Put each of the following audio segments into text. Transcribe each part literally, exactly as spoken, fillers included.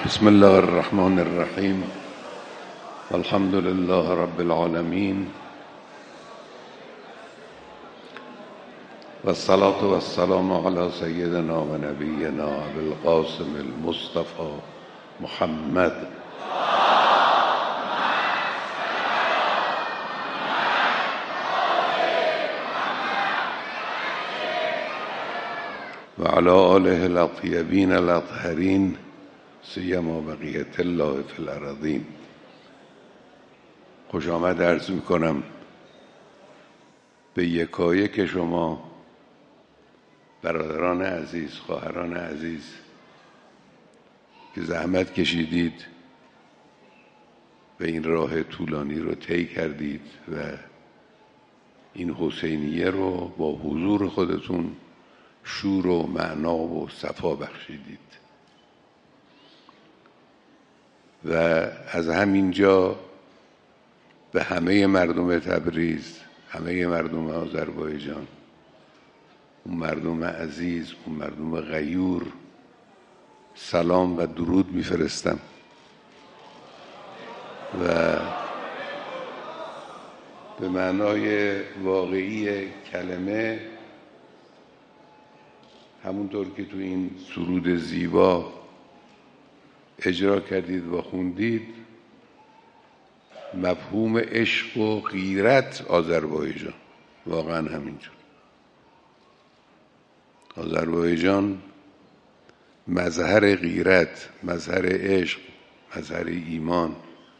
بسم الله الرحمن الرحیم الحمد لله رب العالمین و الصلاة و السلام علی سیدنا و نبینا ابی القاسم المصطفى محمد و علی آله الاطیبین الاطهرین سیما بقیت الله فی الارضین. خوش آمد عرض می کنم به یکایک شما برادران عزیز، خواهران عزیز که زحمت کشیدید و این راه طولانی رو طی کردید و این حسینیه رو با حضور خودتون شور و معنا و صفا بخشیدید. و از همینجا به همه مردم تبریز، همه مردم آذربایجان، اون مردم عزیز، اون مردم غیور سلام و درود میفرستم و به معنای واقعی کلمه همونطور که تو این سرود زیبا اجرا کردید و خوندید، مفهوم عشق و غیرت آذربایجان واقعا همینجور. آذربایجان مظهر غیرت، مظهر عشق، مظهر ایمان،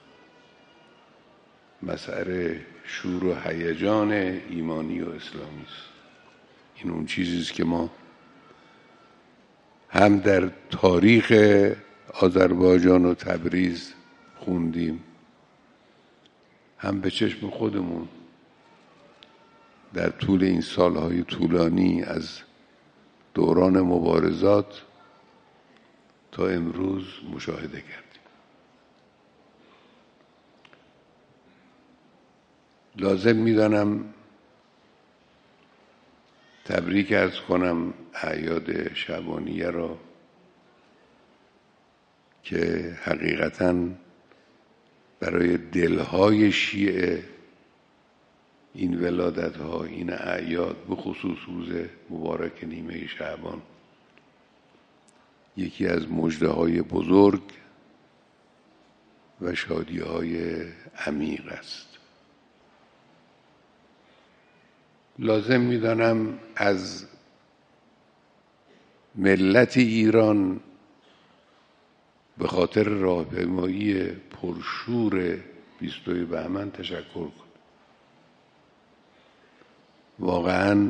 مظهر شور و هیجان ایمانی و اسلامی است. این اون چیزی است که ما هم در تاریخ آذربایجان و تبریز خوندیم، هم به چشم خودمون در طول این سالهای طولانی از دوران مبارزات تا امروز مشاهده کردیم. لازم می‌دانم تبریک عرض کنم اعیاد شعبانیه را که حقیقتاً برای دلهای شیعه این ولادت ها، این اعیاد، به خصوص روز مبارک نیمه شعبان، یکی از مژده های بزرگ و شادی های عمیق است. لازم می‌دانم از ملت ایران به خاطر راهپیمایی پرشور بیستوی بهمن تشکر کنم. واقعا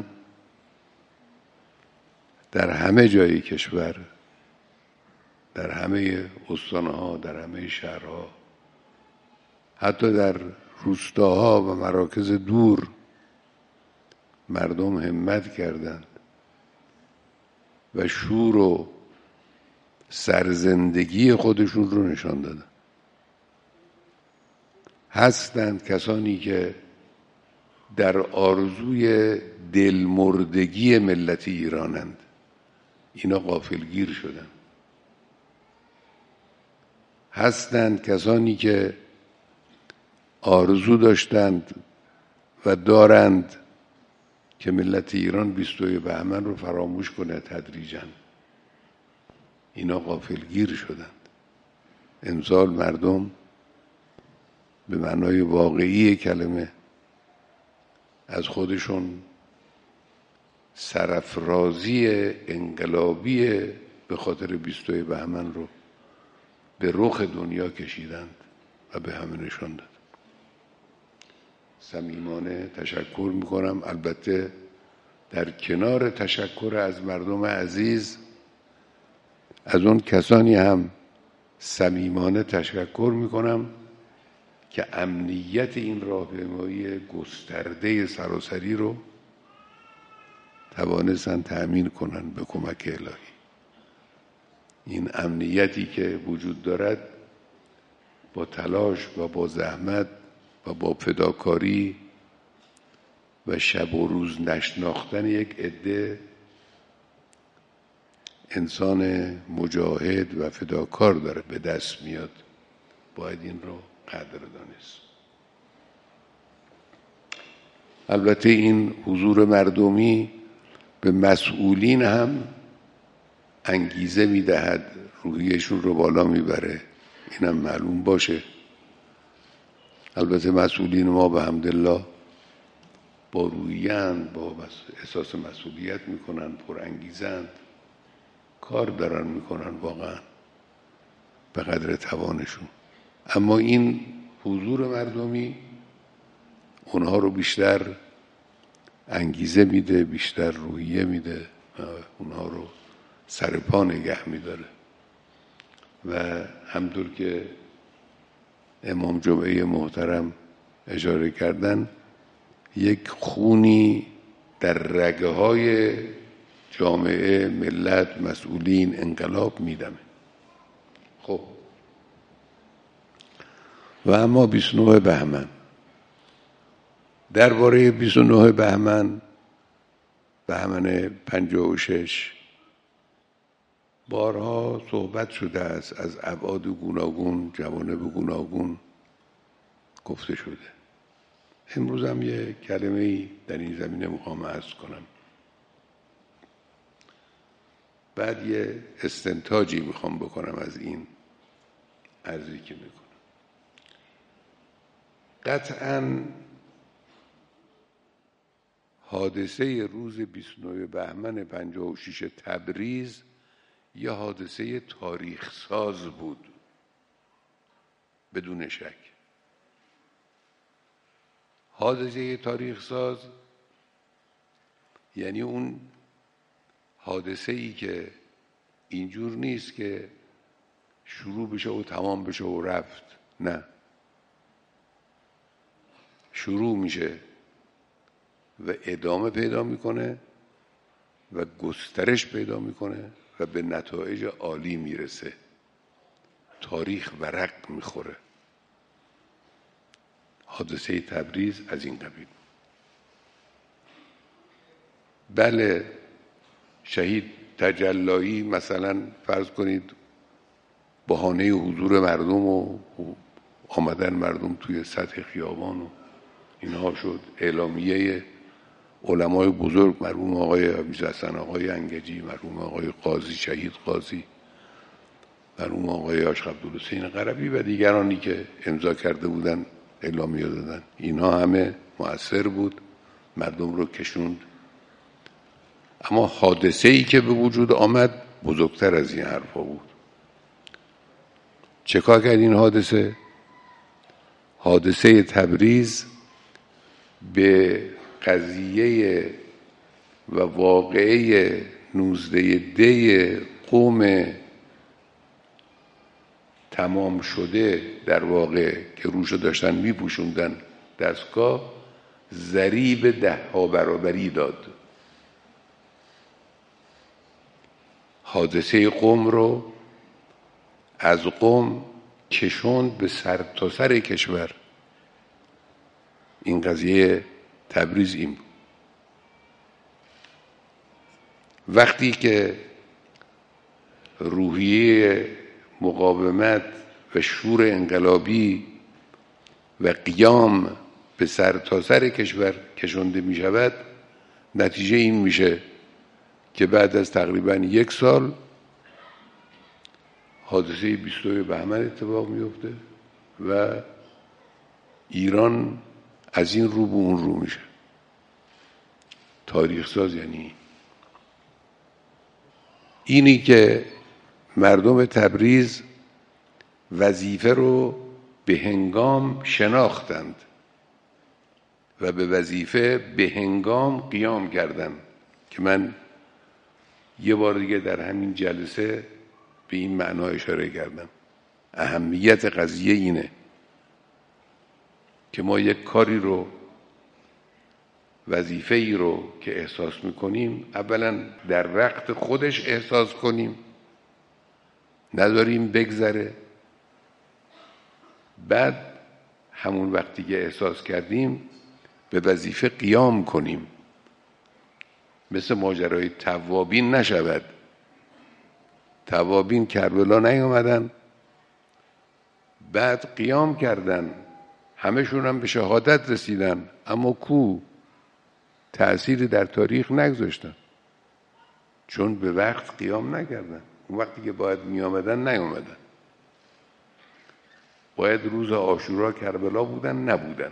در همه جای کشور، در همه استانها، در همه شهرها، حتی در روستاها و مراکز دور مردم همت کردند و شور و سرزندگی خودشون رو نشان دادن. هستند کسانی که در آرزوی دلمردگی ملت ایرانند، اینا غافلگیر شدند. هستند کسانی که آرزو داشتند و دارند که ملت ایران بیستوی بهمن رو فراموش کنه تدریجاً، اینا غافلگیر شدند. امسال مردم به معنای واقعی کلمه از خودشون سرافرازی انقلابی به خاطر بیستوی بهمن رو به رخ دنیا کشیدند و به همه نشان داد. صمیمانه تشکر میکنم. البته در کنار تشکر از مردم عزیز، از اون کسانی هم صمیمانه تشکر میکنم که امنیت این راهپیمایی گسترده سراسری رو توانستن تأمین کنن به کمک الهی. این امنیتی که وجود دارد با تلاش و با زحمت و با فداکاری و شب و روز نشناختن یک عده انسان مجاهد و فداکار داره به دست میاد، باید این رو قدر دانست. البته این حضور مردمی به مسئولین هم انگیزه میدهد، روحیشون رو بالا میبره، اینم معلوم باشه. البته مسئولین ما به حمدالله با رویند، با احساس مسئولیت میکنن، پر انگیزند، کار دارن میکنن واقعا به قدر توانشون. اما این حضور مردمی اونها رو بیشتر انگیزه میده، بیشتر روحیه میده، اونها رو سر پا نگه میداره. و همطور که امام جمعه محترم اشاره کردن، یک خونی در رگه های جامعه، ملت، مسئولین، انقلاب میدمه. خب و اما بیست و نه بهمن، درباره بیست و نه بهمن بهمن پنجاه و شش بارها صحبت شده است، از ابعاد گوناگون، جوانب گوناگون گفته شده. امروز هم یه کلمه‌ای در این زمینه میخوام عرض کنم، بعد یه استنتاجی میخوام بکنم از این عرضی که میکنم. قطعاً حادثه روز بیست و نه بهمن پنجاه و شش تبریز یه حادثه تاریخ ساز بود، بدون شک. حادثه تاریخ ساز یعنی اون حادثه ای که اینجور نیست که شروع بشه و تمام بشه و رفت، نه، شروع میشه و ادامه پیدا میکنه و گسترش پیدا میکنه و به نتایج عالی میرسه، تاریخ ورق میخوره. حادثه تبریز از این قبیل. بله، شهید تجلایی مثلا فرض کنید بهانه حضور مردم و آمدن مردم توی سطح خیابان و اینها شد، اعلامیه علمای بزرگ، مرحوم آقای ابوالحسن آقای انگجی، مرحوم آقای قاضی شهید قاضی، مرحوم آقای آشق عبدالحسین قربی و دیگرانی که امضا کرده بودن اعلامیه دادن. اینها همه مؤثر بود، مردم رو کشوند. اما حادثه ای که به وجود آمد بزرگتر از این حرفا بود. چه کار کرد این حادثه؟ حادثه تبریز به قضیه و واقعه نوزده دی قوم تمام شده در واقع که روشو داشتن میپوشوندن دستگاه، ضریب ده ها برابری داد. حادثه قم رو از قم کشوند به سر تا سر کشور. این قضیه تبریز این بود. وقتی که روحیه مقاومت و شور انقلابی و قیام به سر تا سر کشور کشونده می شود، نتیجه این میشه که بعد از تقریبا یک سال حادثه بیست و نه بهمن اتفاق میفته و ایران از این رو به اون رو میشه. تاریخ ساز یعنی اینی که مردم تبریز وظیفه رو به هنگام شناختند و به وظیفه به هنگام قیام کردند که من یه بار دیگه در همین جلسه به این معنا اشاره کردم. اهمیت قضیه اینه که ما یک کاری رو، وظیفه ای رو که احساس میکنیم اولا در وقت خودش احساس کنیم، نداریم بگذره، بعد همون وقتی که احساس کردیم به وظیفه قیام کنیم. مثل ماجرای توابین نشود توابین کربلا نیومدن، بعد قیام کردن، همه‌شون هم به شهادت رسیدن، اما کو تأثیری در تاریخ نگذاشتن، چون به وقت قیام نکردن. اون وقتی که باید می آمدن نیومدن. باید روز عاشورا کربلا بودن، نبودن.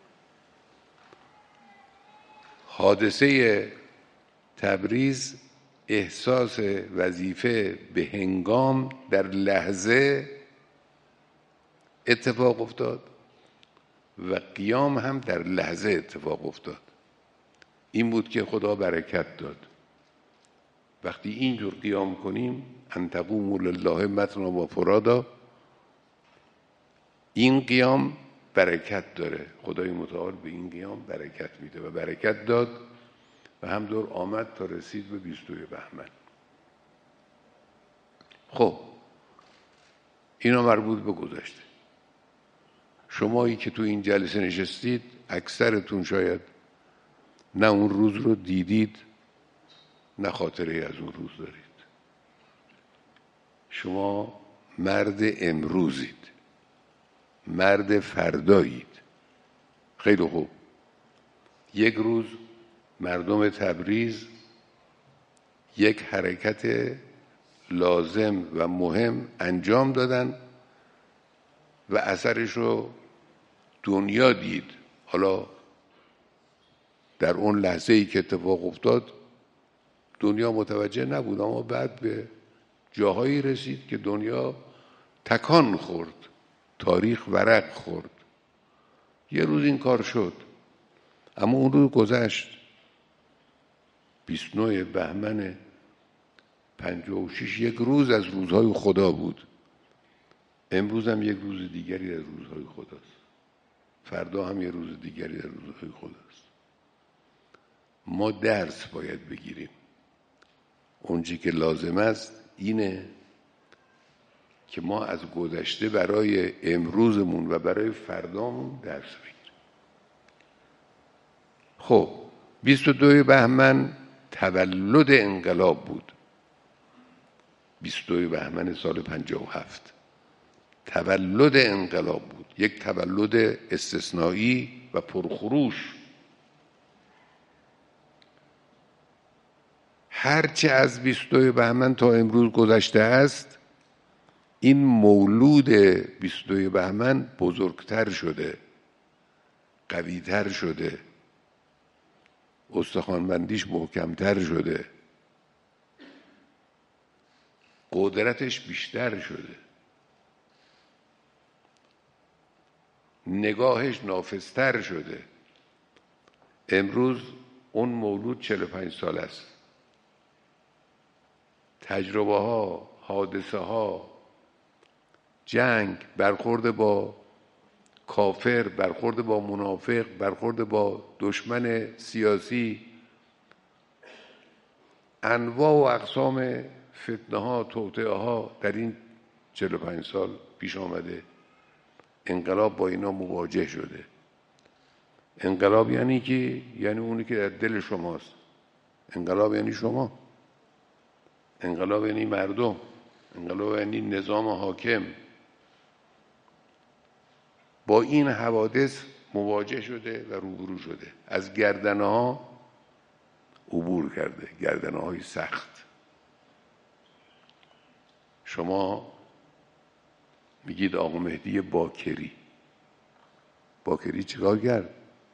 حادثه تبریز احساس وظیفه به هنگام در لحظه اتفاق افتاد و قیام هم در لحظه اتفاق افتاد. این بود که خدا برکت داد. وقتی اینجور قیام کنیم، ان تقوموا لله مثنا و فرادا، این قیام برکت داره. خدای متعال به این قیام برکت میده و برکت داد و همدور آمد تا رسید به بیستوی بهمن. خب اینا مربوط به گذشته. شمایی که تو این جلسه نشستید، اکثرتون شاید نه اون روز رو دیدید، نه خاطره از اون روز دارید. شما مرد امروزید، مرد فردایید. خیلی خوب. یک روز مردم تبریز یک حرکت لازم و مهم انجام دادن و اثرش رو دنیا دید. حالا در اون لحظه ای که اتفاق افتاد دنیا متوجه نبود، اما بعد به جاهایی رسید که دنیا تکان خورد، تاریخ ورق خورد. یه روز این کار شد، اما اون روز گذشت. بیست و نه بهمن پنجاه و شش یک روز از روزهای خدا بود. امروز هم یک روز دیگری از روزهای خداست. فردا هم یک روز دیگری از روزهای خداست. ما درس باید بگیریم. اونچه که لازم است اینه که ما از گذشته برای امروزمون و برای فردامون درس بگیریم. خب بیست و دو بهمن تولد انقلاب بود. بیست و دو بهمن سال پنجاه و هفت تولد انقلاب بود. یک تولد استثنایی و پرخروش. هرچه از بیست و دو بهمن تا امروز گذشته است، این مولود بیست و دو بهمن بزرگتر شده، قویتر شده، استخوانبندیش محکمتر شده، قدرتش بیشتر شده، نگاهش نافذتر شده. امروز اون مولود چهل و پنج سال است. تجربه ها، حادثه ها، جنگ، برخورد با کافر، برخورد با منافق، برخورد با دشمن سیاسی، انواع و اقسام فتنه ها، توطئه ها در این چهل و پنج سال پیش آمده. انقلاب با اینا مواجه شده. انقلاب یعنی که یعنی اونی که در دل شماست. انقلاب یعنی شما. انقلاب یعنی مردم. انقلاب یعنی نظام حاکم. با این حوادث مواجه شده و روبرو شده. از گردنه ها عبور کرده، گردنه های سخت. شما میگید آقا مهدی باکری. باکری چیکار کرد؟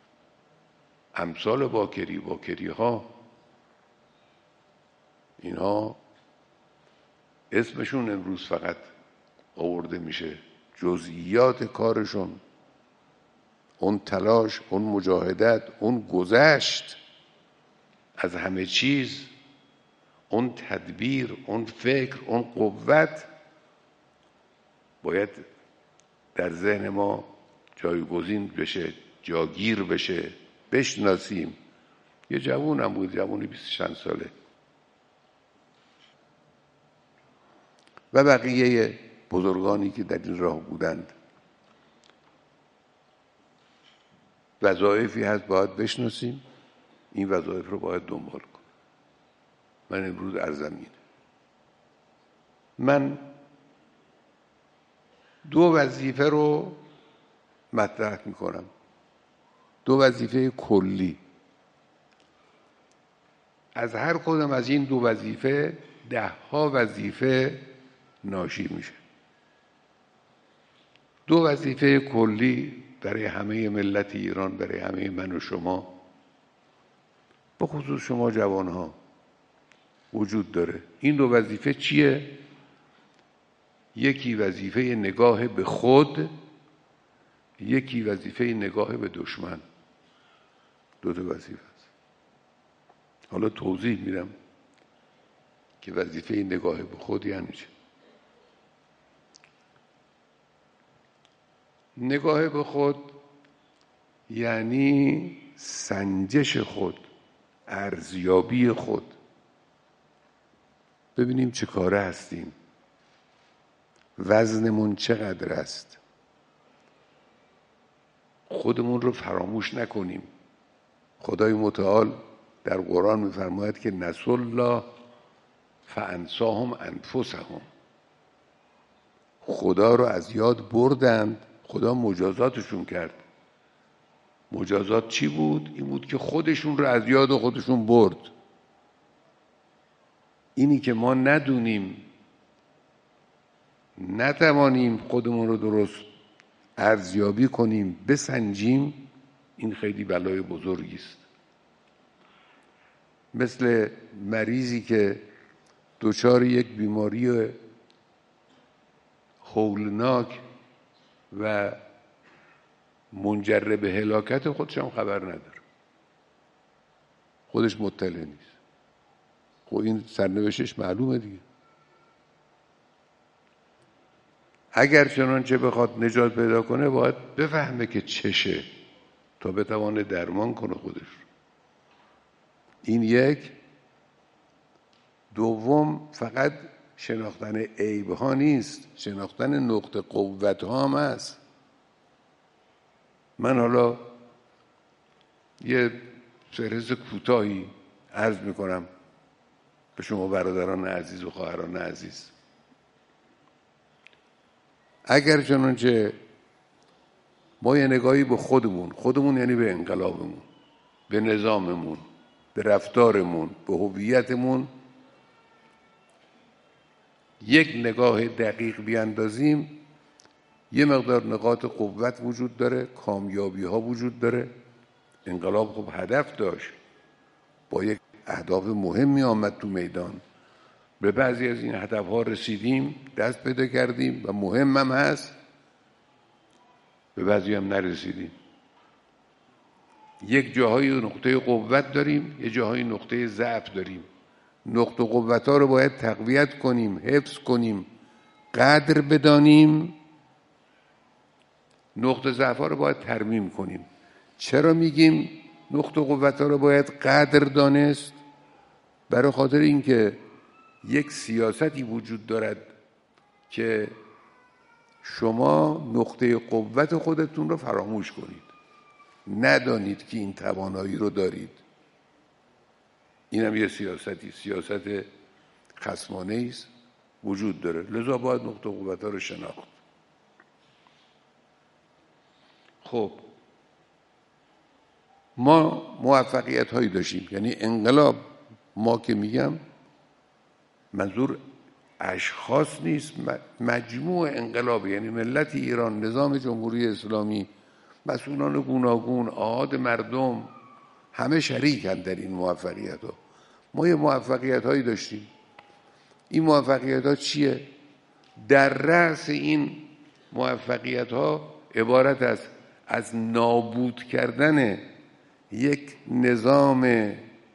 امثال باکری، باکری ها، اینها اسمشون امروز فقط آورده میشه. جزئیات کارشون، اون تلاش، اون مجاهدت، اون گذشت از همه چیز، اون تدبیر، اون فکر، اون قوت باید در ذهن ما جایگزین بشه، جاگیر بشه، بشناسیم. یه جوونم بود، جوونی بیست چند ساله، و بقیه بزرگانی که در این راه بودند. وظایفی هست باید بشناسیم، این وظایف رو باید دنبال کنیم. من امروز ارزمین من دو وظیفه رو مطرح میکنم، دو وظیفه کلی. از هر کدام از این دو وظیفه ده ها وظیفه ناشی میشه. دو وظیفه کلی برای همه ملت ایران، برای همه من و شما، به خصوص شما جوانها وجود داره. این دو وظیفه چیه؟ یکی وظیفه نگاه به خود، یکی وظیفه نگاه به دشمن. دو تا وظیفه است. حالا توضیح میدم که وظیفه نگاه به خود یعنی چه. نگاه به خود یعنی سنجش خود، ارزیابی خود، ببینیم چه کاره هستیم، وزنمون چقدر است، خودمون رو فراموش نکنیم. خدای متعال در قرآن می‌فرماید که نسوا الله فانساهم انفسهم. خدا رو از یاد بردند، خدا مجازاتشون کرد. مجازات چی بود؟ این بود که خودشون رو از یاد خودشون برد. اینی که ما ندونیم، نتوانیم خودمون رو درست ارزیابی کنیم، بسنجیم، این خیلی بلای بزرگی است. مثل مریضی که دچار یک بیماری هولناک و منجر به هلاکت خودش هم خبر نداره، خودش مطلع نیست. خب این سرنوشتش معلومه دیگه. اگر چنانچه بخواد نجات پیدا کنه باید بفهمه که چشه تا بتوانه درمان کنه خودش. این یک. دوم، فقط شناختن عیب ها نیست، شناختن نقطه قوت ها هم هست. من حالا یه فهرست کوتاهی عرض میکنم به شما برادران عزیز و خواهران عزیز. اگر چنانچه ما یه نگاهی به خودمون، خودمون یعنی به انقلابمون، به نظاممون، به رفتارمون، به هویتمون یک نگاه دقیق بیاندازیم، یه مقدار نقاط قوت وجود داره، کامیابی ها وجود داره. انقلاب خب هدف داشت، با یک اهداف مهمی آمد تو میدان. به بعضی از این هدف ها رسیدیم، دست پیدا کردیم و مهم هم هست، به بعضی هم نرسیدیم. یک جاهای نقطه قوت داریم، یک جاهای نقطه ضعف داریم. نقطه قوت ها رو باید تقویت کنیم، حفظ کنیم، قدر بدانیم. نقطه ضعف ها رو باید ترمیم کنیم. چرا میگیم نقطه قوت ها رو باید قدر دانست؟ برای خاطر اینکه یک سیاستی وجود دارد که شما نقطه قوت خودتون رو فراموش کنید، ندانید که این توانایی رو دارید. این هم یه سیاستی، سیاست خصمانه است وجود داره. لذا باید نقطه قوت ها رو شناخت. خب ما موفقیت هایی داشتیم، یعنی انقلاب، ما که میگم منظور اشخاص نیست، مجموع انقلاب، یعنی ملت ایران، نظام جمهوری اسلامی، مسئولان گوناگون، آحاد مردم، همه شریکند در این موفقیت ها. ما یه موفقیت هایی داشتیم. این موفقیت ها چیه؟ در رأس این موفقیت ها عبارت است از نابود کردن یک نظام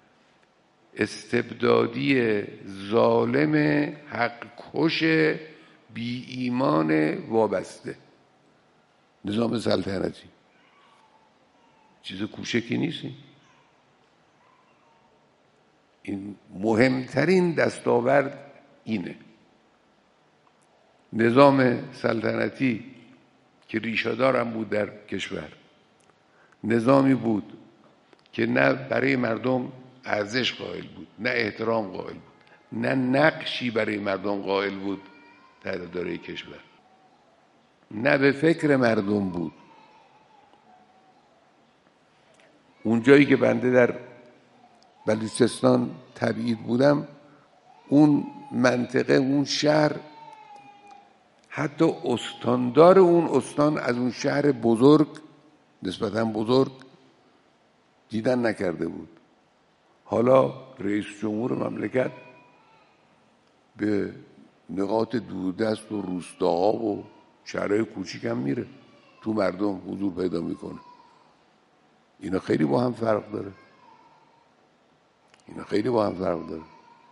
استبدادی ظالم، حق کش، بی ایمان، وابسته. نظام سلطنتی چیز کوچکی نیست. این مهمترین دستاورد اینه. نظام سلطنتی که ریشه‌دار هم بود در کشور، نظامی بود که نه برای مردم ارزش قائل بود، نه احترام قائل بود، نه نقشی برای مردم قائل بود در اداره کشور. نه به فکر مردم بود. اون جایی که بنده در بلوچستان تبعید بودم، اون منطقه، اون شهر، حتی استاندار اون استان از اون شهر بزرگ، نسبتاً بزرگ، دیدن نکرده بود. حالا رئیس جمهور مملکت به نقاط دوردست و روستاها و شهرهای کوچیک هم میره، تو مردم حضور پیدا میکنه. اینا خیلی با هم فرق داره. اینا خیلی با هم فرق داره.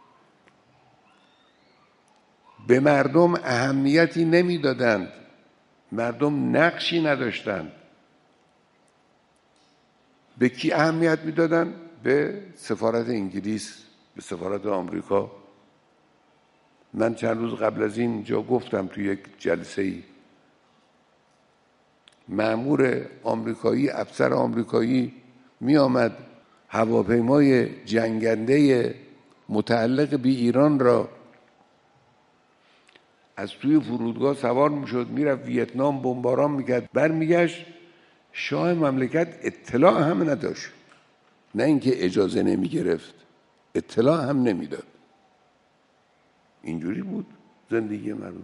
به مردم اهمیتی نمیدادند، مردم نقشی نداشتند. به کی اهمیت میدادند؟ به سفارت انگلیس، به سفارت آمریکا. من چند روز قبل از این جا گفتم توی یک جلسه‌ای، مأمور آمریکایی، افسر آمریکایی می آمد هواپیمای جنگنده متعلق به ایران را از توی فرودگاه سوار میشد، میرفت ویتنام بمباران میکرد، برمیگشت شاه مملکت اطلاع هم نداشت. نه اینکه اجازه نمیگرفت، اطلاع هم نمیداد. اینجوری بود زندگی مردم.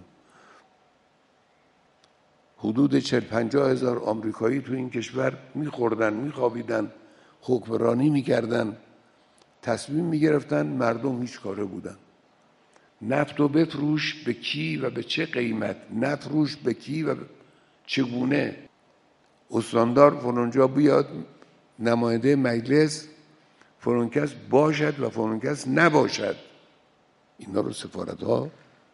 حدود چهل پنجاه هزار آمریکایی تو این کشور میخوردن، میخوابیدن، حکمرانی میکردن، تصمیم میگرفتن، مردم هیچ کاره بودن. نفت و بفروش به کی و به چه قیمت، نفروش به کی و چگونه، استاندار فلانجا بیاد، نماینده مجلس فلان کس باشد و فلان کس نباشد. اینا رو سفارت ها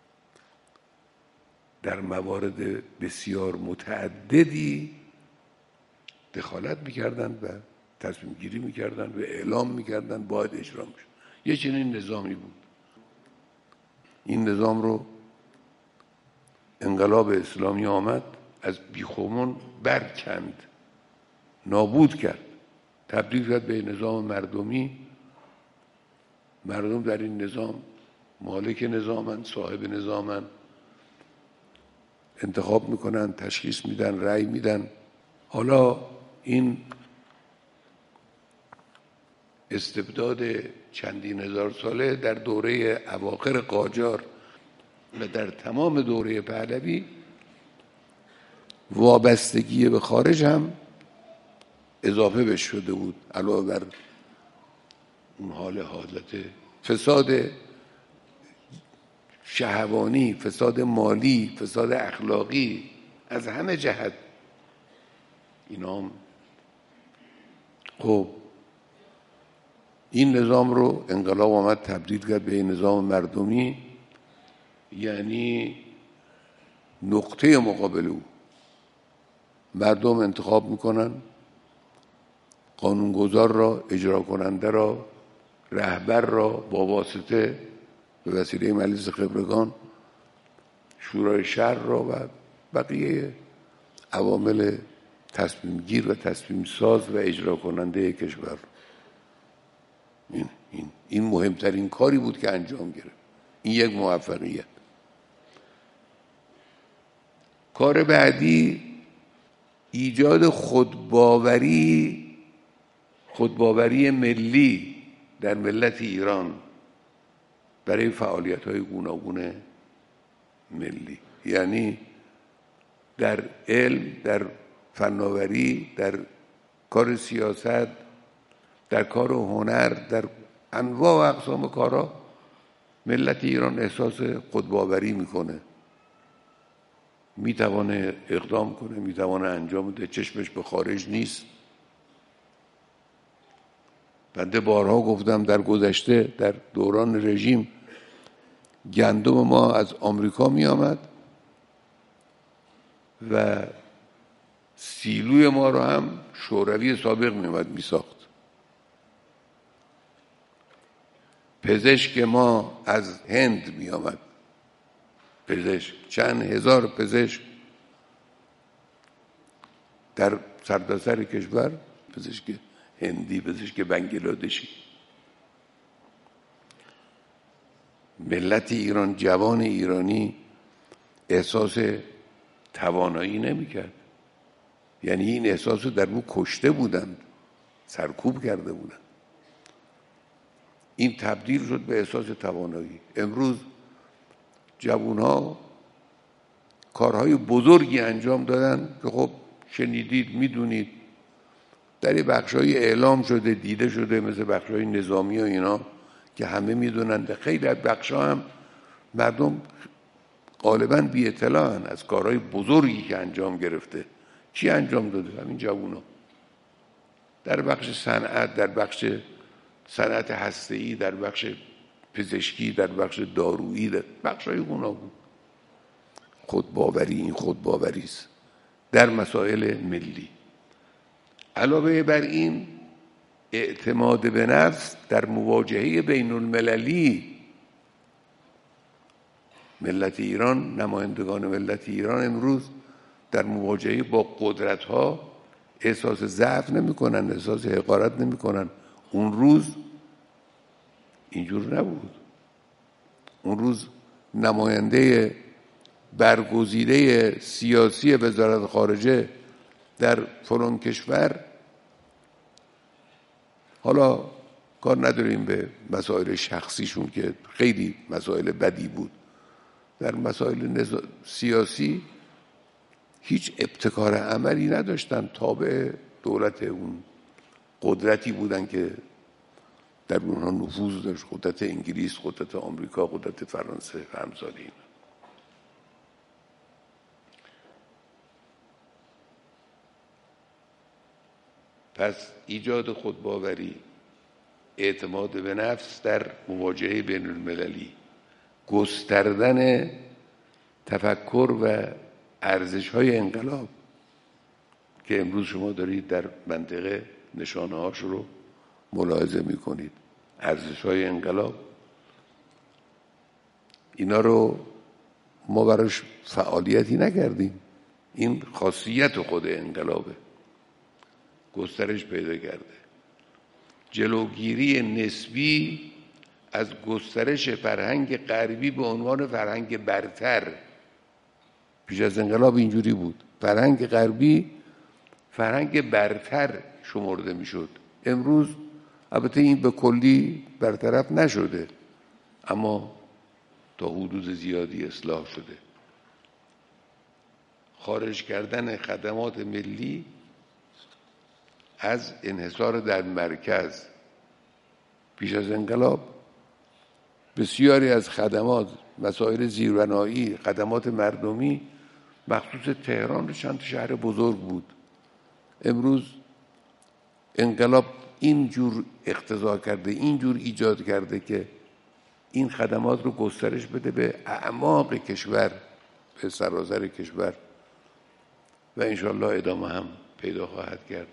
در موارد بسیار متعددی دخالت میکردن و تصمیم گیری میکردن و اعلام میکردن باید اجرا میشه. یه چنین نظامی بود. این نظام رو انقلاب اسلامی آمد، از بیخومون برکند، نابود کرد، تبدیل کرد به نظام مردمی. مردم در این نظام مالک نظامن، صاحب نظامن، انتخاب میکنن، تشخیص میدن، رأی میدن. حالا این استبداد چندین هزار ساله در دوره اواخر قاجار و در تمام دوره پهلوی، وابستگی به خارج هم اضافه بش شده بود، علاوه بر اون حال حالت فساد شهوانی، فساد مالی، فساد اخلاقی، از همه جهت. اینا هم خب این نظام رو انقلاب آمد تبدیل کرد به نظام مردمی، یعنی نقطه مقابل او مردم انتخاب میکنن قانونگذار را، اجرا کننده را، رهبر را، با واسطه به وسیله مجلس خبرگان شورای شهر را و بقیه عوامل تصمیم گیر و تصمیم ساز و اجرا کننده کشور. این, این, این مهمترین کاری بود که انجام گرفت. این یک موفقیت. کار بعدی ایجاد خودباوری خودباوری ملی در ملت ایران برای فعالیت‌های گوناگون ملی، یعنی در علم، در فناوری، در کار سیاست، در کار هنر، در انواع و اقسام کارها ملت ایران احساس خودباوری میکنه، میتوانه اقدام کنه، میتوانه انجام بده، چشمش به خارج نیست. بنده بارها گفتم در گذشته در دوران رژیم گندم ما از آمریکا می آمد و سیلوی ما رو هم شوروی سابق می آمد می ساخت. پزشک ما از هند می آمد، پزشک، چند هزار پزشک در سرتاسر کشور، پزشک هندی، پزشک بنگلادشی. ملت ایران، جوان ایرانی احساس توانایی نمی‌کرد. یعنی این احساس رو در او کشته بودند، سرکوب کرده بودند. این تبدیل شد به احساس توانایی. امروز جوان‌ها کارهای بزرگی انجام دادن که خب شنیدید، میدونید، در این بخشای اعلام شده، دیده شده، مثل بخشای نظامی و اینا که همه میدونند. خیلی از بخشا هم مردم غالباً بی اطلاعن از کارهای بزرگی که انجام گرفته. چی انجام داده؟ همین جوونا. در بخش صنعت، در بخش صنعت هسته‌ای، در بخش پزشکی، در بخش دارویی، در بخشای گوناگون. خودباوری، این خودباوری است در مسائل ملی. علاوه بر این اعتماد به نفس در مواجهه بین المللی. ملت ایران، نمایندگان ملت ایران امروز در مواجهه با قدرت‌ها احساس ضعف نمی‌کنن، احساس حقارت نمی‌کنن. اون روز اینجور نبود. اون روز نماینده برگزیده سیاسی وزارت خارجه در فلان کشور، حالا کار نداریم به مسائل شخصیشون که خیلی مسائل بدی بود، در مسائل سیاسی هیچ ابتکار عملی نداشتن، تابع دولت اون قدرتی بودن که در اونها نفوذ داشت، قدرت انگلیس، قدرت آمریکا، قدرت فرانسه و امثال این. پس ایجاد خودباوری، اعتماد به نفس در مواجهه بین المللی، گستردن تفکر و ارزش‌های انقلاب که امروز شما دارید در منطقه نشانه‌هاش رو ملاحظه می‌کنید. ارزش‌های انقلاب، اینا رو ما براش فعالیتی نکردیم. این خاصیت خود انقلابه، گسترش پیدا کرده. جلوگیری نسبی از گسترش فرهنگ غربی به عنوان فرهنگ برتر. پیش از انقلاب اینجوری بود، فرهنگ غربی فرهنگ برتر شمرده میشد. امروز البته این به کلی برطرف نشده، اما تا حدود زیادی اصلاح شده. خارج کردن خدمات ملی از انحصار در مرکز. پیش از انقلاب بسیاری از خدمات، مسائل زیربنایی، خدمات مردمی مخصوص تهران و چند شهر بزرگ بود. امروز انقلاب اینجور اقتضا کرده، اینجور ایجاد کرده که این خدمات رو گسترش بده به اعماق کشور، به سراسر کشور، و انشالله ادامه هم پیدا خواهد کرد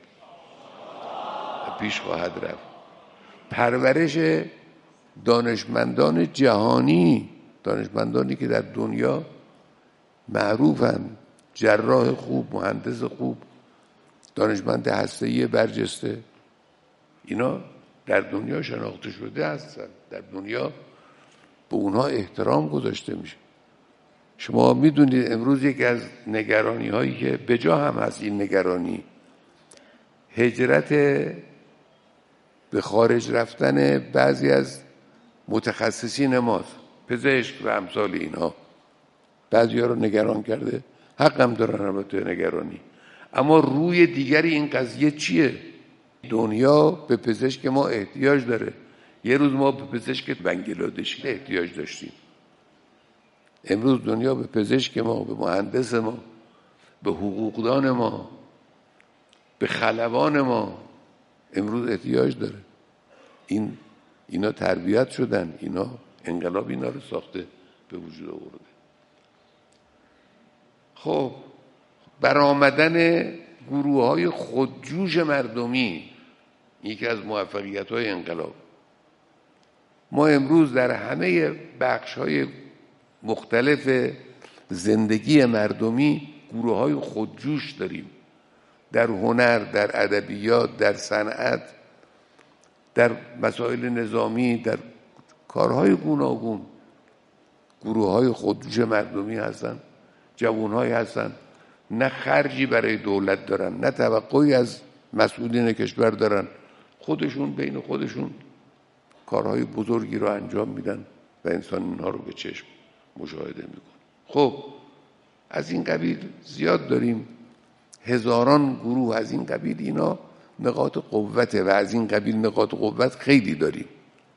و پیش خواهد رفت. پرورش دانشمندان جهانی، دانشمندانی که در دنیا معروفن، جراح خوب، مهندس خوب، دانشمند هسته‌ای برجسته، اینا در دنیا شناخته شده هستن، در دنیا به اونها احترام گذاشته میشه. شما میدونید امروز یکی از نگرانی هایی که به جا هم هست، این نگرانی هجرت به خارج رفتن بعضی از متخصصین ماست، پزشک و امثال اینها. بعضی ها رو نگران کرده، حق هم دارن البته نگرانی، اما روی دیگری این قضیه چیه؟ دنیا به پزشک ما احتیاج داره. یه روز ما به پزشک بنگلادشی احتیاج داشتیم، امروز دنیا به پزشک ما، به مهندس ما، به حقوقدان ما، به خلبان ما امروز احتیاج داره. این اینا تربیت شدن، اینا انقلاب اینا رو ساخته به وجود آورده. خب برآمدن گروه‌های خودجوش مردمی یکی از موفقیت‌های انقلاب. ما امروز در همه بخش‌های مختلف زندگی مردمی گروه‌های خودجوش داریم، در هنر، در ادبیات، در صنعت، در مسائل نظامی، در کارهای گوناگون گروه‌های خودجوش مردمی هستن جوانهایی هستن نه خرجی برای دولت دارن، نه توقعی از مسئولین کشور دارن، خودشون بین خودشون کارهای بزرگی رو انجام میدن و انسان اینها رو به چشم مشاهده میکنه. خب از این قبیل زیاد داریم، هزاران گروه از این قبیل، اینا نقاط قوته و از این قبیل نقاط قوت خیلی داریم.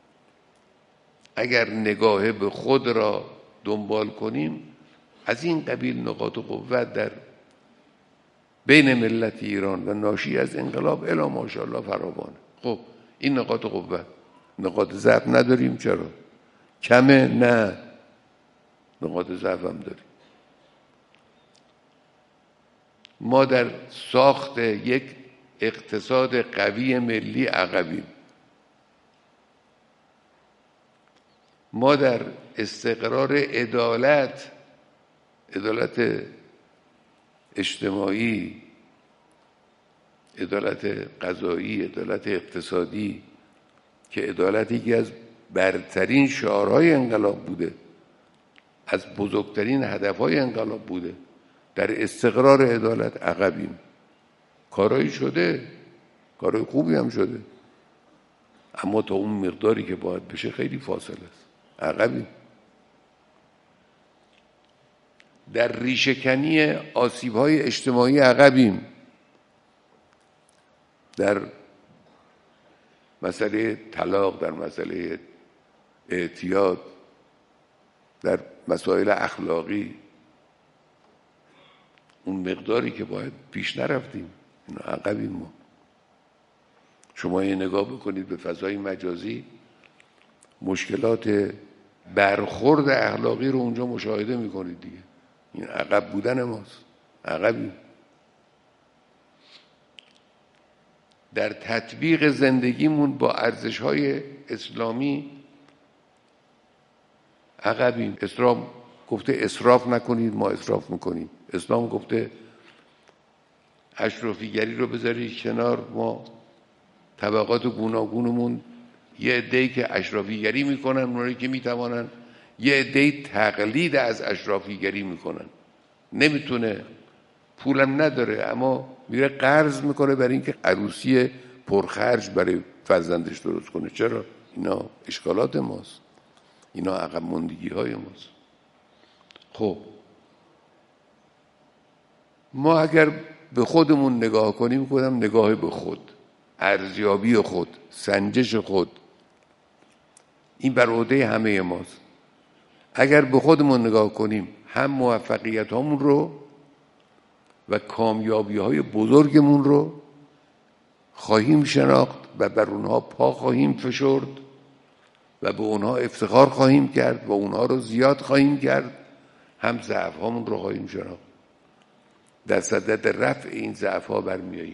اگر نگاه به خود را دنبال کنیم، از این قبیل نقاط قوت در بین ملت ایران و ناشی از انقلاب الی ماشاءالله فراوانه. خب این نقاط قوت، نقاط ضعف نداریم؟ چرا؟ کمه؟ نه، نقاط ضعف هم داریم. ما در ساخت یک اقتصاد قوی ملی عقبیم. ما در استقرار عدالت، عدالت اجتماعی، عدالت قضایی، عدالت اقتصادی که عدالت یکی از برترین شعارهای انقلاب بوده، از بزرگترین هدفهای انقلاب بوده، در استقرار عدالت عقبیم. کارایی شده، کارای خوبی هم شده، اما تا اون مقداری که باید بشه خیلی فاصله است، عقبیم. در ریشه‌کنی آسیب‌های اجتماعی عقبیم. در مسئله طلاق، در مسئله اعتیاد، در مسائل اخلاقی اون مقداری که باید پیش نرفتیم، اینا عقبیم. ما شما یه نگاه بکنید به فضای مجازی، مشکلات برخورد اخلاقی رو اونجا مشاهده میکنید دیگه. این عقب بودن ماست، عقبیم. در تطبیق زندگیمون با ارزش‌های اسلامی عقبیم. اسلام گفته اسراف نکنید، ما اسراف میکنیم. اسلام گفته اشرافیگری رو بذارید کنار، ما طبقات گوناگونمون یه عده‌ای که اشرافیگری میکنن، اونایی که میتوانن، یه عده‌ای تقلید از اشرافیگری میکنن. نمیتونه، پولم نداره، اما میره قرض میکنه برای اینکه عروسی پرخرج برای فرزندش درست کنه. چرا؟ اینا اشکالات ماست، اینا عقب ماندگی های ماست. خب ما اگر به خودمون نگاه کنیم، خودم نگاه به خود، ارزیابی خود، سنجش خود، این بر عهده همه ماست. اگر به خودمون نگاه کنیم، هم موفقیت هامون رو و کامیابی های بزرگمون رو خواهیم شناخت و بر اونها پا خواهیم فشرد و به اونها افتخار خواهیم کرد و اونها رو زیاد خواهیم کرد، هم ضعف هامون رو خواهیم شناخت. در صدد رفع این ضعف ها برمیاییم.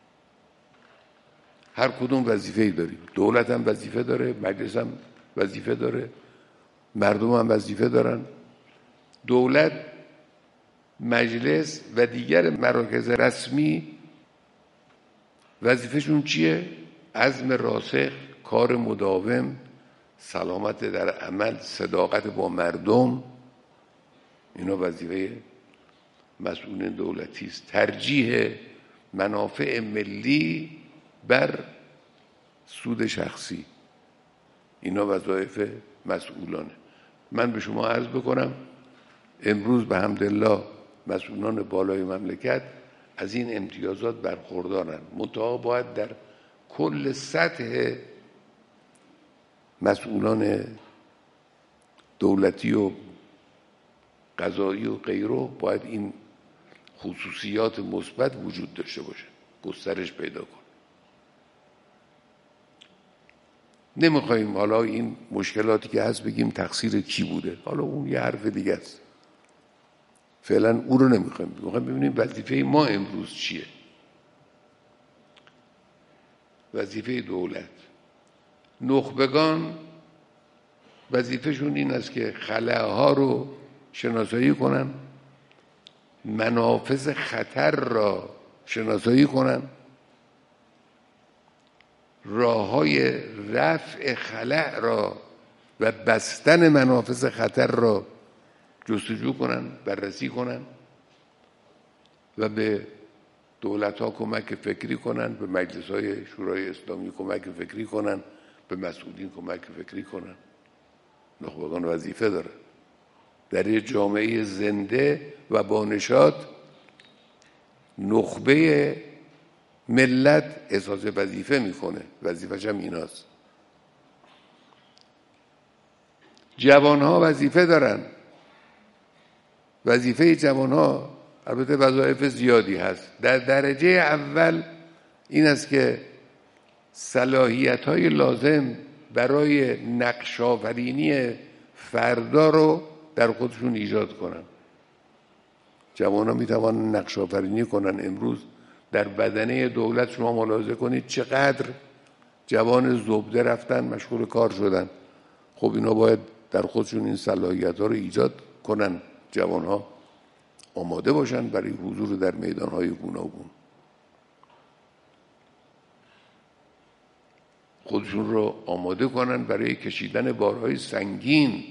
هر کدوم وظیفه‌ای داریم. دولت هم وظیفه داره، مجلس هم وظیفه داره، مردم هم وظیفه دارن. دولت، مجلس و دیگر مراکز رسمی وظیفهشون چیه؟ عزم راسخ، کار مداوم، سلامت در عمل، صداقت با مردم، اینا وظیفه مسئولین دولتی است. ترجیح منافع ملی بر سود شخصی، اینا وظایف مسئولانه. من به شما عرض بکنم امروز به حمدالله مسئولان بالای مملکت از این امتیازات برخوردارن، منتها باید در کل سطح مسئولان دولتی و قضایی و غیره باید این خصوصیات مثبت وجود داشته باشه، گسترش پیدا کن. نمیخوایم حالا این مشکلاتی که هست بگیم تقصیر کی بوده، حالا اون یه حرف دیگه است، فعلا اون رو نمیخوایم. میخوایم ببینیم وظیفه ما امروز چیه. وظیفه دولت، نخبگان وظیفهشون این است که خلاها رو شناسایی کنن، منافذ خطر را شناسایی کنن، راههای رفع خلأ را و بستن منافذ خطر را جستجو کنن، بررسی کنن و به دولت ها کمک فکری کنن، به مجلس های شورای اسلامی کمک فکری کنن، به مسئولین کمک فکری کنن. نخبگان وظیفه داره در یه جامعه زنده و بانشاد. نخبه ملت احساس وظیفه میکنه، وظیفه‌ش هم ایناست. جوانها وظیفه دارن. وظیفه جوانها البته وظایف زیادی هست. در درجه اول این است که صلاحیت‌های لازم برای نقش آفرینی فردا رو در خودشون ایجاد کنن. جوانان میتوانن نقش آفرینی کنن. امروز در بدنه دولت شما ملاحظه کنید چقدر جوان زبده رفتن مشغول کار شدن. خب اینا باید در خودشون این صلاحیت‌ها رو ایجاد کنن. جوانها آماده باشن برای حضور در میدان‌های گوناگون. خودشون رو آماده کنن برای کشیدن بارهای سنگین.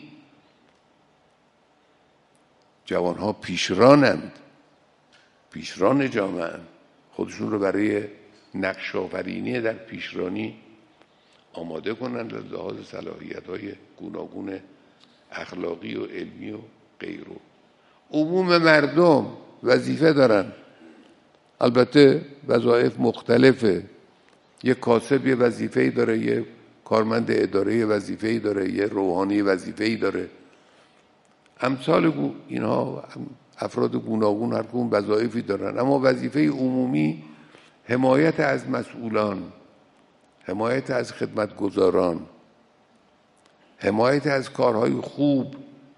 جوانها پیشرانند، پیشران جامعه. خودشون رو برای نقش آفرینی در پیشرانی آماده کنن در لحاظ صلاحیت‌های گوناگون اخلاقی و علمی و غیره. عموم مردم وظیفه دارن. البته وظایف مختلفه. یه کاسب یه وظیفه‌ای داره، یه کارمند اداره یه وظیفه‌ای داره، یه روحانی وظیفه‌ای داره. امثال اینها افراد گوناگون هر کدوم وظایفی دارن، اما وظیفه عمومی حمایت از مسئولان، حمایت از خدمتگزاران، حمایت از کارهای خوب،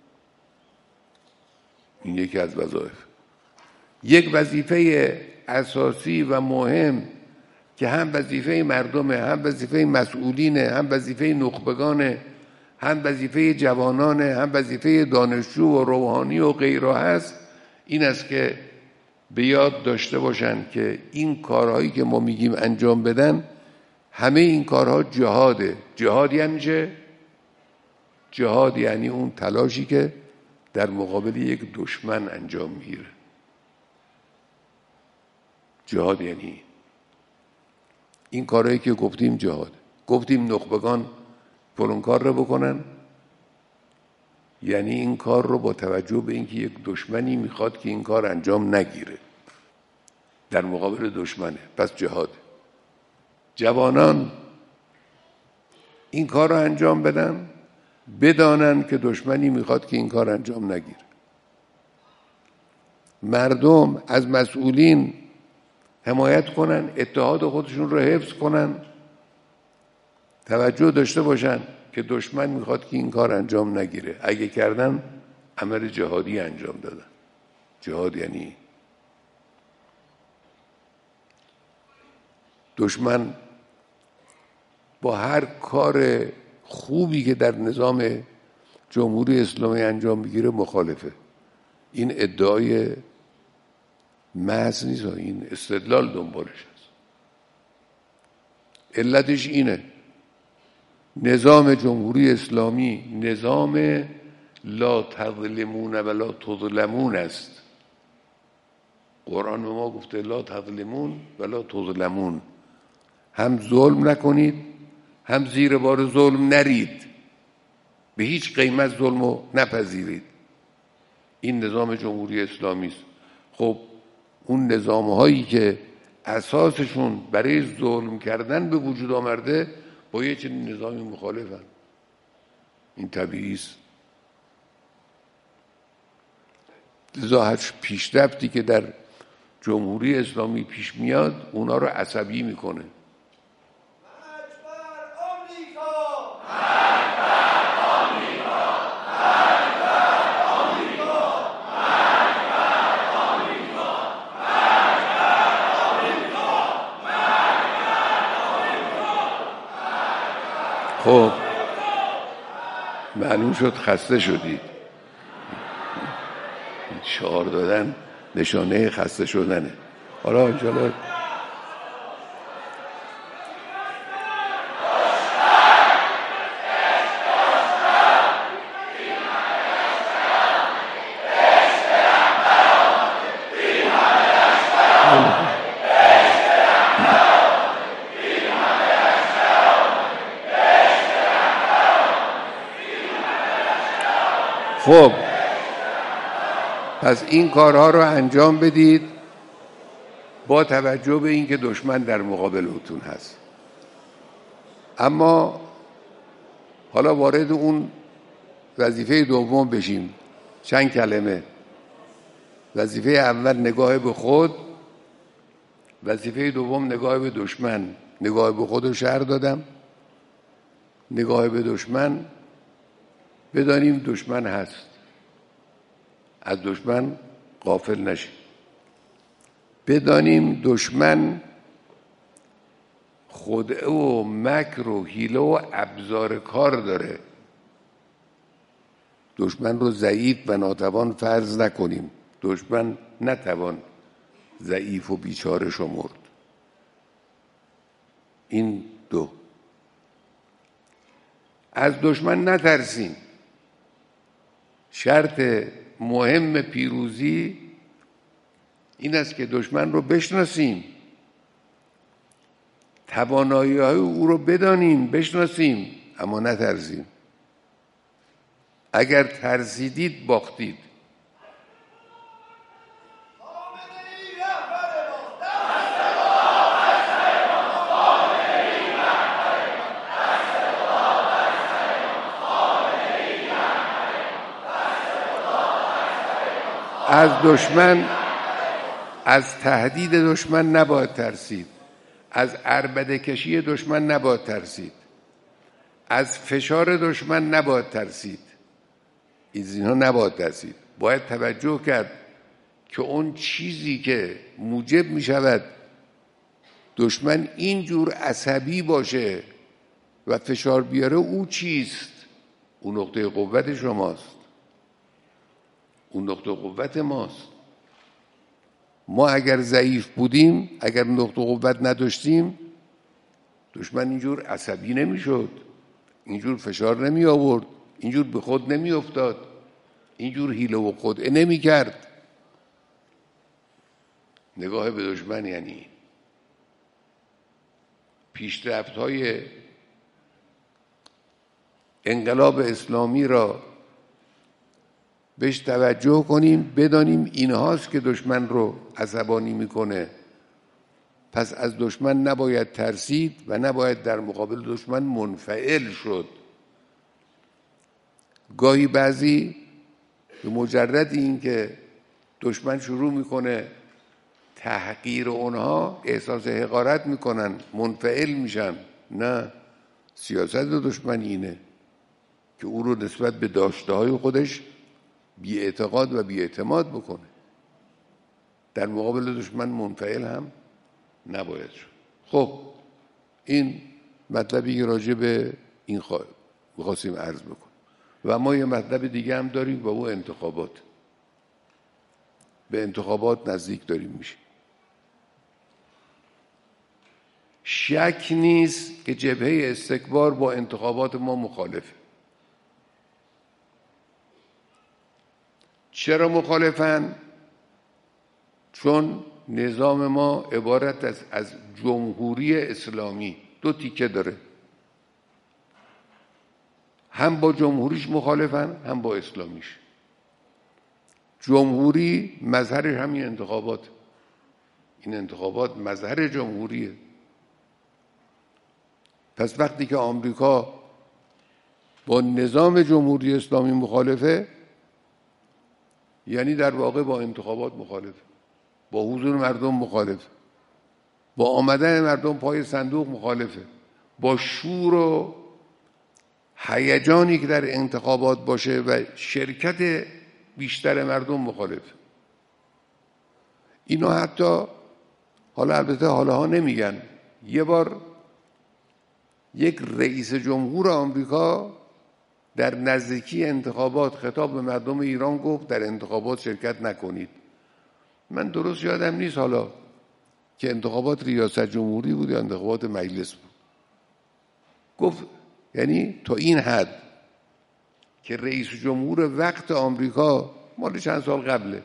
این یکی از وظایف. یک وظیفه اساسی و مهم که هم وظیفه مردمه، هم وظیفه مسئولینه، هم وظیفه نخبگانه، هم وظیفه جوانانه، هم وظیفه دانشجو و روحانی و غیره هست، این است که به یاد داشته باشن که این کارهایی که ما میگیم انجام بدن، همه این کارها جهاده. جهاد یعنی چه؟ جهاد یعنی اون تلاشی که در مقابل یک دشمن انجام میگیره. جهاد یعنی این کارهایی که گفتیم جهاد. گفتیم نخبگان فلان کار رو بکنن، یعنی این کار رو با توجه به اینکه یک دشمنی میخواد که این کار انجام نگیره، در مقابل دشمنه، پس جهاد. جوانان این کار رو انجام بدن، بدانن که دشمنی میخواد که این کار انجام نگیره. مردم از مسئولین حمایت کنن، اتحاد خودشون رو حفظ کنن، توجه داشته باشن که دشمن میخواد که این کار انجام نگیره. اگه کردن عمل جهادی انجام دادن. جهاد یعنی دشمن با هر کار خوبی که در نظام جمهوری اسلامی انجام میگیره مخالفه. این ادعای محض نیست، این استدلال دنبالش هست. علتش اینه نظام جمهوری اسلامی نظام لا تظلمون ولا تظلمون است. قرآن به ما گفته لا تظلمون ولا تظلمون، هم ظلم نکنید هم زیر بار ظلم نرید، به هیچ قیمت ظلمو نپذیرید. این نظام جمهوری اسلامی است. خب اون نظام هایی که اساسشون برای ظلم کردن به وجود آمده با یه چنین نظامی مخالفن. این طبیعی است. لذا هر پیشرفتی که در جمهوری اسلامی پیش میاد اونا رو عصبی میکنه. خب معلوم شد خسته شدید. شعار دادن نشانه خسته شدنه. حالا انشاءالله خب پس این کارها رو انجام بدید با توجه به اینکه دشمن در مقابلتون هست. اما حالا وارد اون وظیفه دوم بشیم. چند کلمه. وظیفه اول نگاه به خود، وظیفه دوم نگاه به دشمن. نگاه به خود رو شرح دادم. نگاه به دشمن، بدانیم دشمن هست، از دشمن غافل نشیم. بدانیم دشمن خدعه و مکر و حیله و ابزار کار داره. دشمن رو ضعیف و ناتوان فرض نکنیم. دشمن نتوان ضعیف و بیچاره شمرد. این دو. از دشمن نترسیم. شرط مهم پیروزی این است که دشمن رو بشناسیم، توانایی‌های او رو بدانیم، بشناسیم، اما نترسیم. اگر ترسیدید باختید. از دشمن، از تهدید دشمن نباید ترسید. از عربده کشی دشمن نباید ترسید. از فشار دشمن نباید ترسید. از اینها نباید ترسید. باید توجه کرد که اون چیزی که موجب می شود دشمن اینجور عصبی باشه و فشار بیاره او چیست؟ اون نقطه قوت شماست. اون نقطه قوت ماست. ما اگر ضعیف بودیم، اگر نقطه قوت نداشتیم، دشمن اینجور عصبی نمیشد، اینجور فشار نمی آورد، اینجور به خود نمی افتاد، اینجور حیله و خدعه نمی کرد. نگاه به دشمن یعنی پیشرفت های انقلاب اسلامی را بهش توجه کنیم، بدانیم این هاست که دشمن رو عصبانی میکنه. پس از دشمن نباید ترسید و نباید در مقابل دشمن منفعل شد. گاهی بعضی به مجرد این که دشمن شروع میکنه تحقیر اونها احساس حقارت میکنن، منفعل میشن. نه، سیاست دشمن اینه که او رو نسبت به داشته های خودش بی اعتقاد و بی اعتماد بکنه. در مقابل دشمن منفعل هم نباید شد. خب این مطلبی که راجع به این خواهد بخواستیم عرض بکنیم. و ما یه مطلب دیگه هم داریم و او انتخابات. به انتخابات نزدیک داریم میشه. شک نیست که جبهه استکبار با انتخابات ما مخالفه. چرا مخالفن؟ چون نظام ما عبارت از, از جمهوری اسلامی دو تیکه داره. هم با جمهوریش مخالفن، هم با اسلامیش. جمهوری مظهرش همین انتخابات. این انتخابات مظهر جمهوریه. پس وقتی که آمریکا با نظام جمهوری اسلامی مخالفه، یعنی در واقع با انتخابات مخالفه، با حضور مردم مخالفه، با آمدن مردم پای صندوق مخالفه، با شور و هیجانی که در انتخابات باشه و شرکت بیشتر مردم مخالفه. اینو حتی حالا البته حالا نمیگن. یه بار یک رئیس جمهور آمریکا در نزدیکی انتخابات خطاب به مردم ایران گفت در انتخابات شرکت نکنید. من درست یادم نیست حالا که انتخابات ریاست جمهوری بود یا انتخابات مجلس بود. گفت یعنی تا این حد که رئیس جمهور وقت آمریکا مال چند سال قبله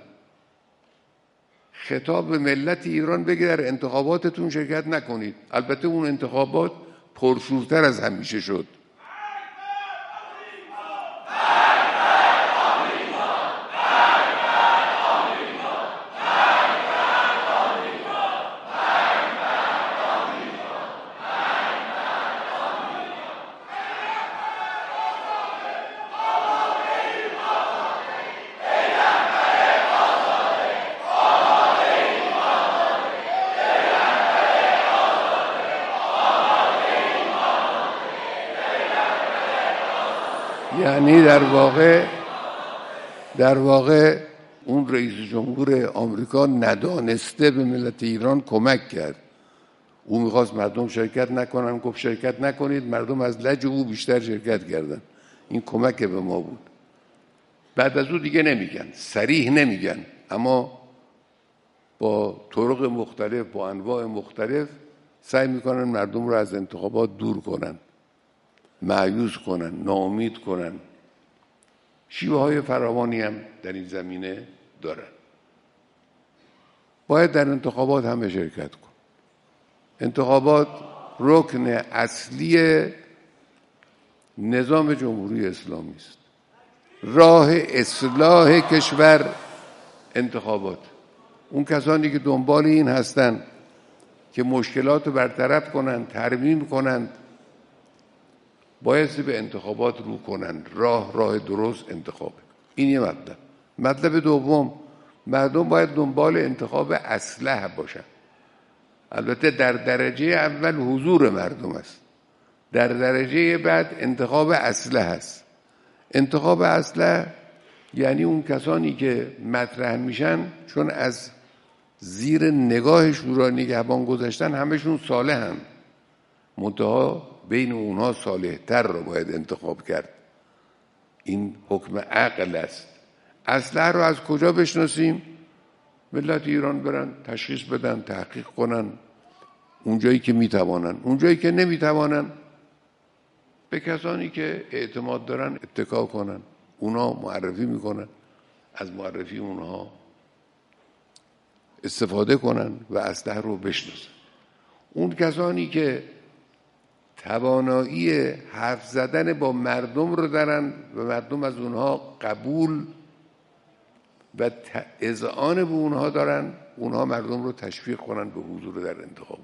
خطاب به ملت ایران بگه در انتخاباتتون شرکت نکنید. البته اون انتخابات پرشورتر از همیشه شد. یعنی در واقع در واقع اون رئیس جمهور آمریکا ندانسته به ملت ایران کمک کرد. او میخواست مردم شرکت نکنن، گفت شرکت نکنید، مردم از لج او بیشتر شرکت کردن. این کمک به ما بود. بعد از او دیگه نمیگن، صریح نمیگن، اما با طرق مختلف، با انواع مختلف سعی میکنن مردم رو از انتخابات دور کنن، مایوس کنن، ناامید کنن. شیوه های فراوانی هم در این زمینه دارن. باید در انتخابات همه شرکت کن. انتخابات رکن اصلی نظام جمهوری اسلامی است. راه اصلاح کشور انتخابات. اون کسانی که دنبال این هستند که مشکلات رو برطرف کنند، ترمیم کنند، باید به انتخابات رو کنند. راه راه درست انتخابه. این یه مطلب. مطلب دوم، مردم باید دنبال انتخاب اصلح باشن. البته در درجه اول حضور مردم است، در درجه بعد انتخاب اصلح است. انتخاب اصلح یعنی اون کسانی که مطرح میشن چون از زیر نگاه شورای نگهبان گذاشتن همشون صالحن، منتها بین اونها صالح تر رو باید انتخاب کرد. این حکم عقل است. اصلح رو از کجا بشناسیم؟ ملت ایران برن تشخیص بدن، تحقیق کنن اونجایی که میتوانن. اونجایی که نمیتوانن به کسانی که اعتماد دارن اتکا کنن. اونا معرفی میکنن، از معرفی اونها استفاده کنن و اصلح رو بشناسن. اون کسانی که توانایی حرف زدن با مردم رو دارن و مردم از اونها قبول و اذعان به اونها دارن، اونها مردم رو تشویق کنن به حضور در انتخاب.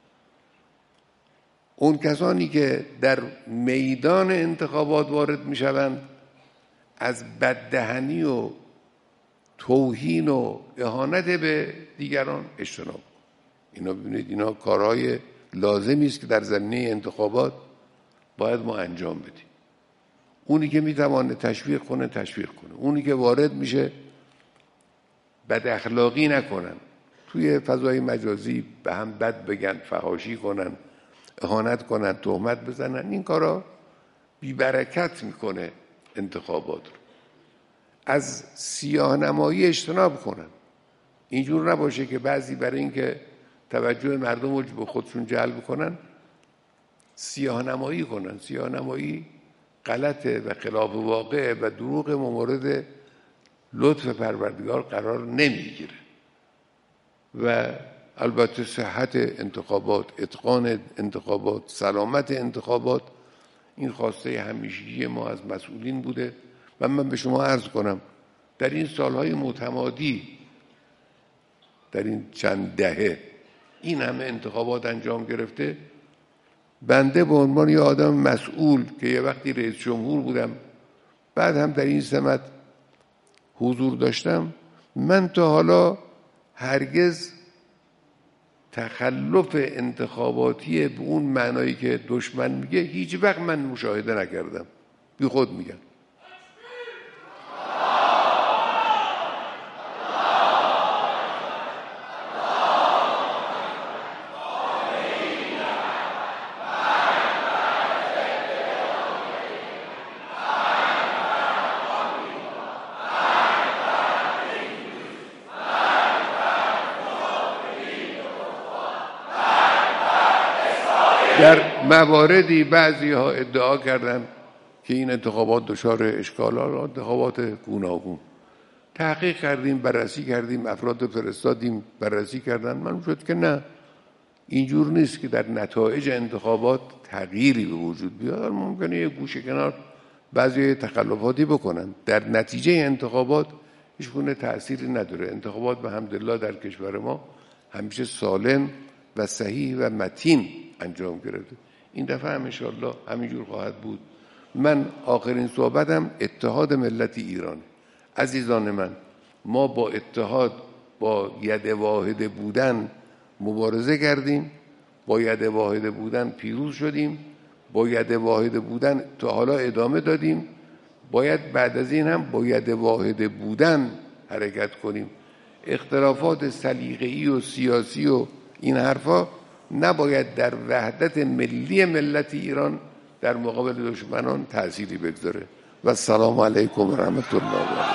اون کسانی که در میدان انتخابات وارد می شوند از بددهنی و توهین و اهانت به دیگران اجتناب. اینا ببینید اینا کارهای لازمی است که در زمینه انتخابات باید ما انجام بدیم. اونی که میتونه تشویق کنه تشویق کنه، اونی که وارد میشه بد اخلاقی نکنن، توی فضای مجازی به هم بد بگن، فحاشی کنن، اهانت کنن، تهمت بزنن، این کارا بی برکت میکنه انتخابات رو. از سیاه نمایی اجتناب کنن. اینجور نباشه که بعضی برای اینکه توجه مردم رو به خودشون جلب کنن سیاه نمایی کنن. سیاه نمایی غلطه و خلاف واقعه و دروغ مورد لطف پروردگار قرار نمیگیره. و البته صحت انتخابات، اتقان انتخابات، سلامت انتخابات این خواسته همیشگی ما از مسئولین بوده. و من به شما عرض کنم در این سالهای متمادی، در این چند دهه این همه انتخابات انجام گرفته، بنده به عنوان یه آدم مسئول که یه وقتی رئیس جمهور بودم بعد هم در این سمت حضور داشتم، من تا حالا هرگز تخلف انتخاباتی به اون معنایی که دشمن میگه هیچ وقت من مشاهده نکردم. بی خود میگم. در مواردی بعضی ها ادعا کردن که این انتخابات دچار اشکالات، انتخابات گوناگون. تحقیق کردیم، بررسی کردیم، افراد فرستادیم بررسی کردن، معلوم شد که نه، اینجور نیست که در نتایج انتخابات تغییری به وجود بیاد. ممکنه یه گوشه کنار بعضی تخلفاتی بکنن، در نتیجه انتخابات هیچ گونه تأثیری نداره. انتخابات به حمدالله در کشور ما همیشه سالم و صحیح و متین انجام گرفته. این دفعه هم انشاءالله همینجور خواهد بود. من آخرین صحبتم اتحاد ملت ایران. عزیزان من، ما با اتحاد، با ید واحد بودن مبارزه کردیم، با ید واحد بودن پیروز شدیم، با ید واحد بودن تا حالا ادامه دادیم. باید بعد از این هم باید واحد بودن حرکت کنیم. اختلافات سلیقه‌ای و سیاسی و این حرفا نباید در وحدت ملی ملت ایران در مقابل دشمنان تأثیری بگذاره. و السلام علیکم و رحمت الله و برکاته.